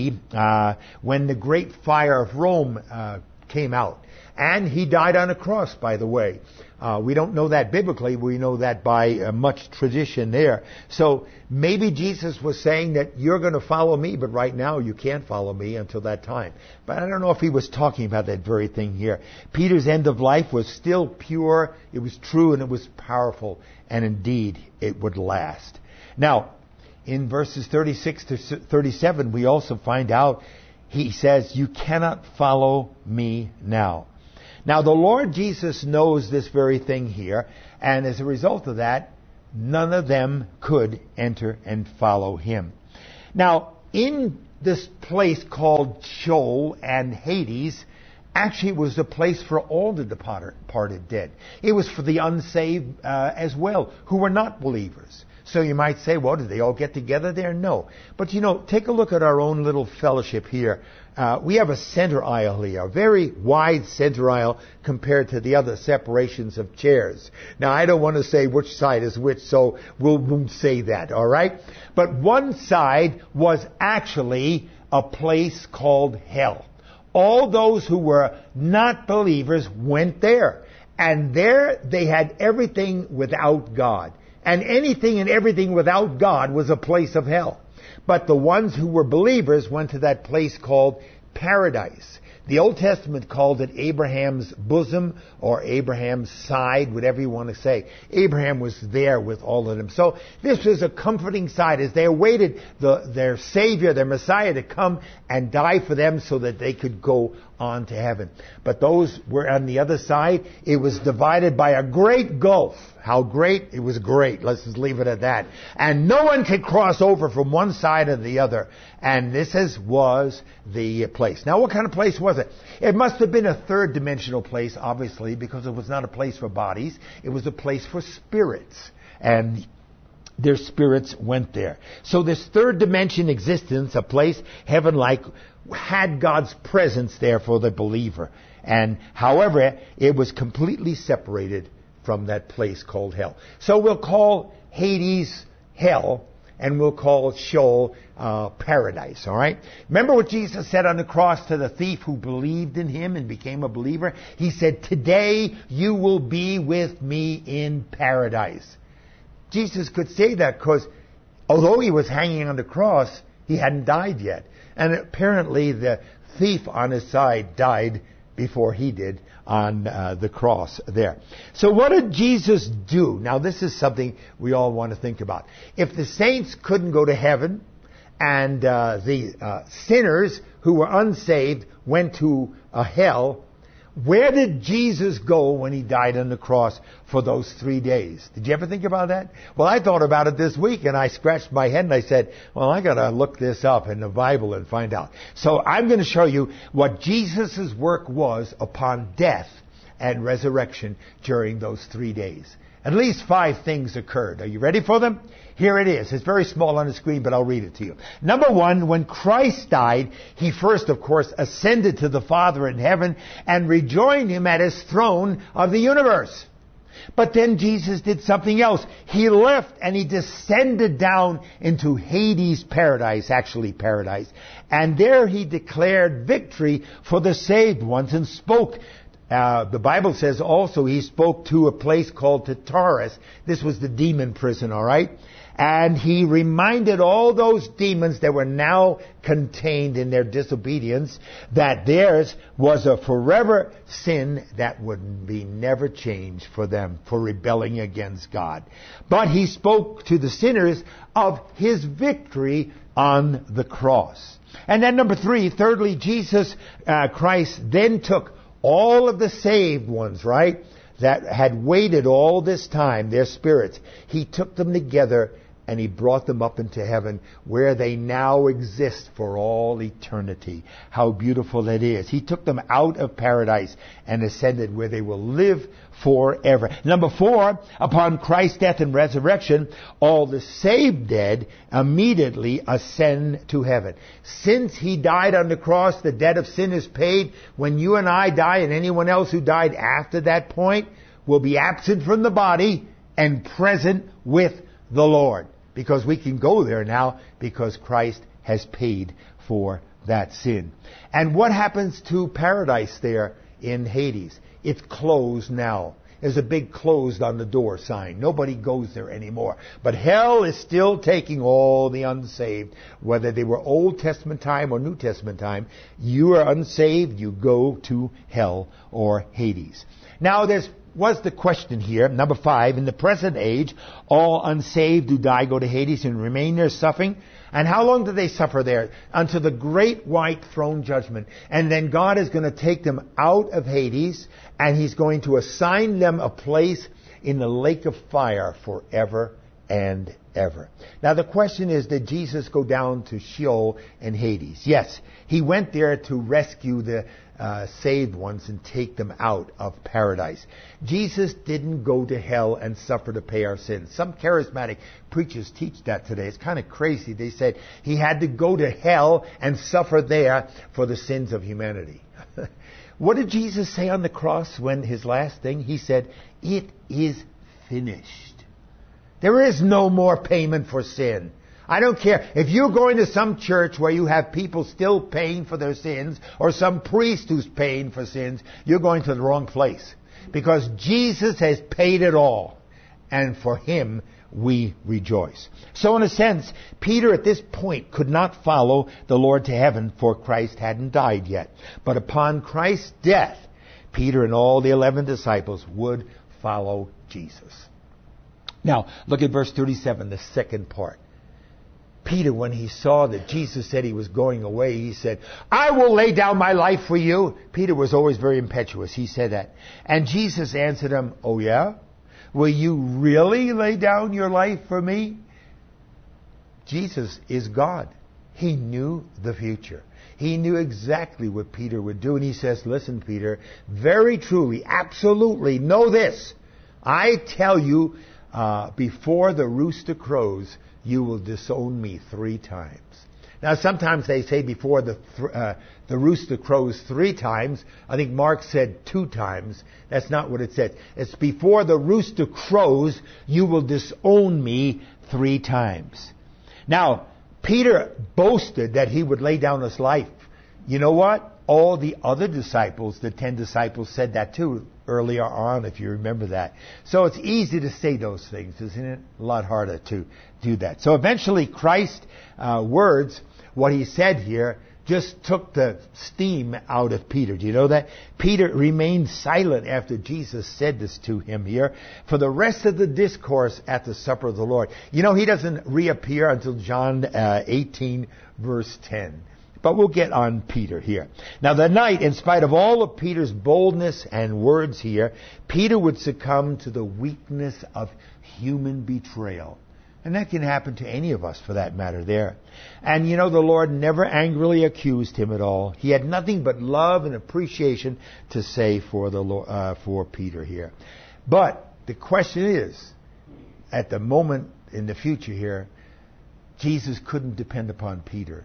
[SPEAKER 1] AD when the great fire of Rome came out. And he died on a cross, by the way. We don't know that biblically. We know that by much tradition there. So maybe Jesus was saying that you're going to follow me, but right now you can't follow me until that time. But I don't know if he was talking about that very thing here. Peter's end of life was still pure, it was true, and it was powerful. And indeed, it would last. Now, in verses 36 to 37, we also find out, he says, you cannot follow me now. Now, the Lord Jesus knows this very thing here, and as a result of that, none of them could enter and follow him. Now, in this place called Sheol and Hades, actually it was a place for all the departed dead. It was for the unsaved as well, who were not believers. So you might say, well, did they all get together there? No. But take a look at our own little fellowship here. We have a center aisle here, a very wide center aisle compared to the other separations of chairs. Now, I don't want to say which side is which, so we won't say that, all right? But one side was actually a place called hell. All those who were not believers went there. And there they had everything without God. And anything and everything without God was a place of hell. But the ones who were believers went to that place called paradise. The Old Testament called it Abraham's bosom or Abraham's side, whatever you want to say. Abraham was there with all of them. So this was a comforting side as they awaited their Savior, their Messiah, to come and die for them so that they could go on to heaven. But those were on the other side. It was divided by a great gulf. How great? It was great. Let's just leave it at that. And no one could cross over from one side or the other. And this was the place. Now, what kind of place was it? It must have been a third dimensional place, obviously, because it was not a place for bodies. It was a place for spirits. And their spirits went there. So this third dimension existence, a place heaven-like, had God's presence there for the believer. And however, it was completely separated from that place called hell. So we'll call Hades hell, and we'll call Sheol paradise, all right? Remember what Jesus said on the cross to the thief who believed in him and became a believer? He said, today you will be with me in paradise. Jesus could say that because although he was hanging on the cross, he hadn't died yet. And apparently the thief on his side died before he did on the cross there. So what did Jesus do? Now this is something we all want to think about. If the saints couldn't go to heaven and the sinners who were unsaved went to hell, where did Jesus go when he died on the cross for those 3 days? Did you ever think about that? Well, I thought about it this week, and I scratched my head and I said, well, I got to look this up in the Bible and find out. So I'm going to show you what Jesus' work was upon death and resurrection during those 3 days. At least 5 things occurred. Are you ready for them? Here it is. It's very small on the screen, but I'll read it to you. Number 1, when Christ died, He first, of course, ascended to the Father in heaven and rejoined Him at His throne of the universe. But then Jesus did something else. He left and He descended down into Hades, paradise. And there He declared victory for the saved ones and spoke. The Bible says also He spoke to a place called Tartarus. This was the demon prison, all right? And He reminded all those demons that were now contained in their disobedience that theirs was a forever sin that would be never changed for them for rebelling against God. But He spoke to the sinners of His victory on the cross. And then number 3, thirdly, Jesus Christ then took all of the saved ones, right, that had waited all this time, their spirits. He took them together and He brought them up into heaven where they now exist for all eternity. How beautiful that is. He took them out of paradise and ascended where they will live forever. Number 4, upon Christ's death and resurrection, all the saved dead immediately ascend to heaven. Since He died on the cross, the debt of sin is paid. When you and I die, and anyone else who died after that point will be absent from the body and present with the Lord. Because we can go there now because Christ has paid for that sin. And what happens to paradise there in Hades? It's closed now. There's a big closed on the door sign. Nobody goes there anymore. But hell is still taking all the unsaved, whether they were Old Testament time or New Testament time. You are unsaved, you go to hell or Hades. Now was the question here, number 5, in the present age, all unsaved who die go to Hades and remain there suffering. And how long do they suffer there? Until the great white throne judgment. And then God is going to take them out of Hades, and He's going to assign them a place in the lake of fire forever and ever. Now the question is, did Jesus go down to Sheol and Hades? Yes, He went there to rescue the saved ones and take them out of paradise. Jesus didn't go to hell and suffer to pay our sins. Some charismatic preachers teach that today. It's kind of crazy. They said He had to go to hell and suffer there for the sins of humanity. What did Jesus say on the cross when His last thing? He said, "It is finished." There is no more payment for sin. I don't care. If you're going to some church where you have people still paying for their sins, or some priest who's paying for sins, you're going to the wrong place. Because Jesus has paid it all. And for Him, we rejoice. So in a sense, Peter at this point could not follow the Lord to heaven, for Christ hadn't died yet. But upon Christ's death, Peter and all the 11 disciples would follow Jesus. Now, look at verse 37, the second part. Peter, when he saw that Jesus said He was going away, he said, "I will lay down my life for you." Peter was always very impetuous. He said that. And Jesus answered him, "Oh yeah? Will you really lay down your life for me?" Jesus is God. He knew the future. He knew exactly what Peter would do. And He says, "Listen, Peter, very truly, absolutely, know this. I tell you, before the rooster crows, you will disown me 3 times. Now, sometimes they say before the rooster crows 3 times. I think Mark said 2 times. That's not what it says. It's before the rooster crows, you will disown me 3 times. Now, Peter boasted that he would lay down his life. You know what? All the other disciples, the 10 disciples, said that too earlier on, if you remember that. So it's easy to say those things, isn't it? A lot harder to do that. So eventually Christ's words, what He said here, just took the steam out of Peter. Do you know that? Peter remained silent after Jesus said this to him here for the rest of the discourse at the supper of the Lord. You know, He doesn't reappear until John 18, verse 10. But we'll get on Peter here. Now that night, in spite of all of Peter's boldness and words here, Peter would succumb to the weakness of human betrayal. And that can happen to any of us, for that matter, there. And the Lord never angrily accused him at all. He had nothing but love and appreciation to say for Peter here. But the question is, at the moment in the future here, Jesus couldn't depend upon Peter.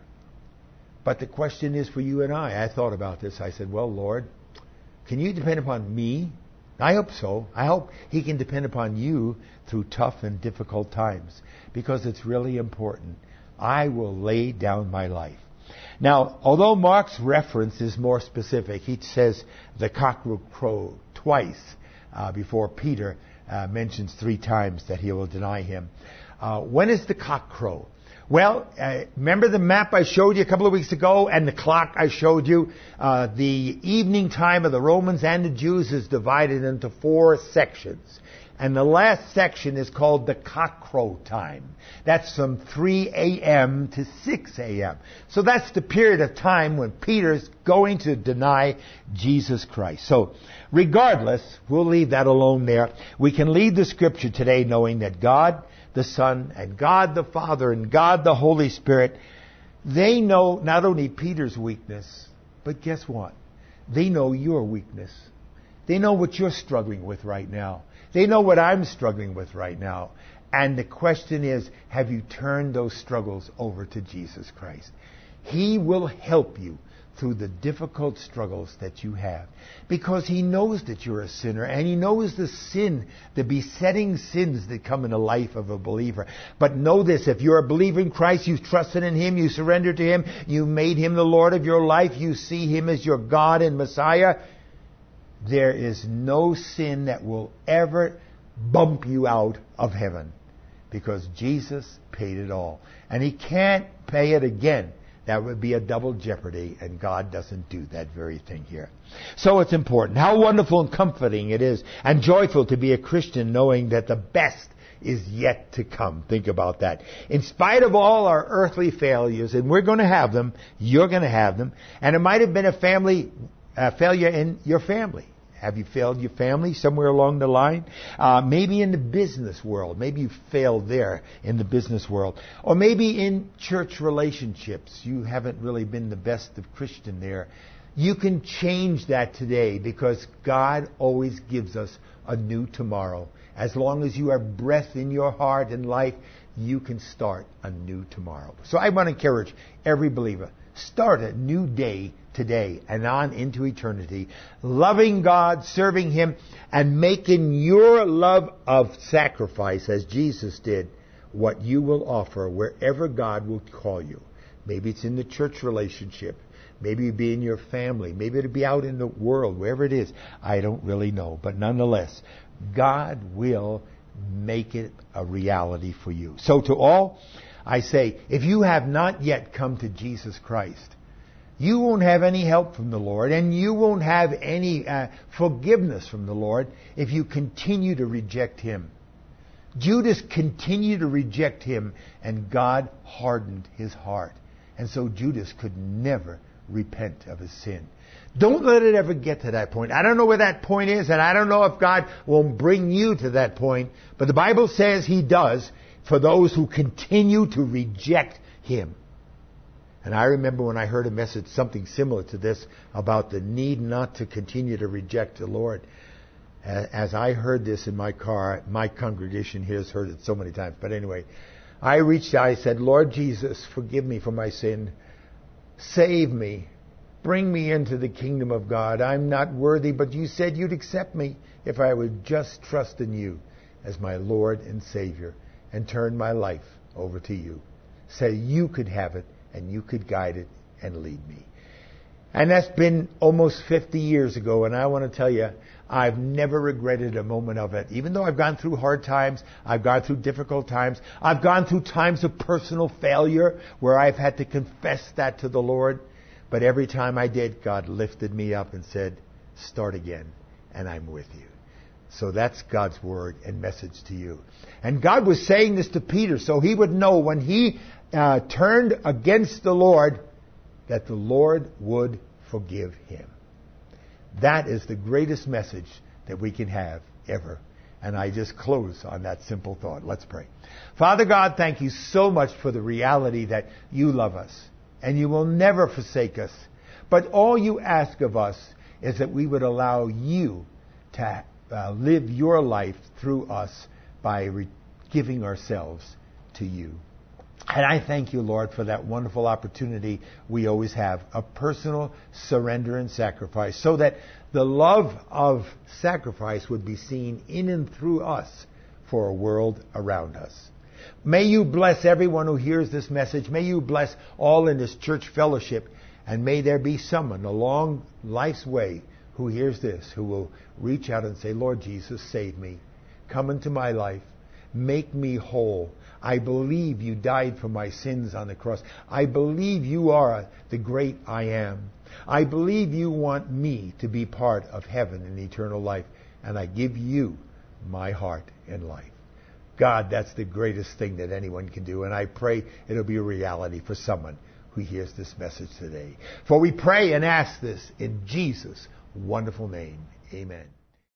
[SPEAKER 1] But the question is for you and I. I thought about this. I said, well, Lord, can you depend upon me? I hope so. I hope he can depend upon you through tough and difficult times, because it's really important. I will lay down my life. Now, although Mark's reference is more specific, he says the cock will crow twice before Peter mentions 3 times that he will deny him. When is the cock crow? Well, remember the map I showed you a couple of weeks ago and the clock I showed you? The evening time of the Romans and the Jews is divided into 4 sections. And the last section is called the cock crow time. That's from 3 a.m. to 6 a.m. So that's the period of time when Peter's going to deny Jesus Christ. So regardless, we'll leave that alone there. We can leave the scripture today knowing that God the Son and God the Father and God the Holy Spirit, they know not only Peter's weakness, but guess what? They know your weakness. They know what you're struggling with right now. They know what I'm struggling with right now. And the question is, have you turned those struggles over to Jesus Christ? He will help you through the difficult struggles that you have, because he knows that you're a sinner, and he knows the besetting sins that come in the life of a believer. But know this, if you're a believer in Christ, you've trusted in him, you surrendered to him, you made him the Lord of your life, you see him as your God and Messiah, there is no sin that will ever bump you out of heaven, because Jesus paid it all. And he can't pay it again. That would be a double jeopardy, and God doesn't do that very thing here. So it's important. How wonderful and comforting it is, and joyful to be a Christian, knowing that the best is yet to come. Think about that. In spite of all our earthly failures, and we're going to have them, you're going to have them, and it might have been a failure in your family. Have you failed your family somewhere along the line? Maybe in the business world. Maybe you failed there in the business world. Or maybe in church relationships. You haven't really been the best of Christian there. You can change that today, because God always gives us a new tomorrow. As long as you have breath in your heart and life, you can start a new tomorrow. So I want to encourage every believer, start a new day today and on into eternity, loving God, serving him, and making your love of sacrifice, as Jesus did, what you will offer wherever God will call you. Maybe it's in the church relationship. Maybe it'll be in your family. Maybe it'll be out in the world, wherever it is. I don't really know. But nonetheless, God will make it a reality for you. So to all, I say, if you have not yet come to Jesus Christ, you won't have any help from the Lord, and you won't have any forgiveness from the Lord if you continue to reject him. Judas continued to reject him, and God hardened his heart. And so Judas could never repent of his sin. Don't let it ever get to that point. I don't know where that point is, and I don't know if God will bring you to that point, but the Bible says he does for those who continue to reject him. And I remember when I heard a message, something similar to this, about the need not to continue to reject the Lord. As I heard this in my car, my congregation here has heard it so many times. But anyway, I reached out, I said, Lord Jesus, forgive me for my sin. Save me. Bring me into the kingdom of God. I'm not worthy, but you said you'd accept me if I would just trust in you as my Lord and Savior and turn my life over to you. Say you could have it, and you could guide it and lead me. And that's been almost 50 years ago, and I want to tell you, I've never regretted a moment of it. Even though I've gone through hard times, I've gone through difficult times, I've gone through times of personal failure where I've had to confess that to the Lord. But every time I did, God lifted me up and said, start again, and I'm with you. So that's God's word and message to you. And God was saying this to Peter so he would know when he turned against the Lord, that the Lord would forgive him. That is the greatest message that we can have ever. And I just close on that simple thought. Let's pray. Father God, thank you so much for the reality that you love us and you will never forsake us. But all you ask of us is that we would allow you to live your life through us by giving ourselves to you. And I thank you, Lord, for that wonderful opportunity we always have, a personal surrender and sacrifice, so that the love of sacrifice would be seen in and through us for a world around us. May you bless everyone who hears this message. May you bless all in this church fellowship. And may there be someone along life's way who hears this, who will reach out and say, Lord Jesus, save me. Come into my life. Make me whole. I believe you died for my sins on the cross. I believe you are the great I am. I believe you want me to be part of heaven and eternal life. And I give you my heart and life. God, that's the greatest thing that anyone can do. And I pray it'll be a reality for someone who hears this message today. For we pray and ask this in Jesus' wonderful name. Amen.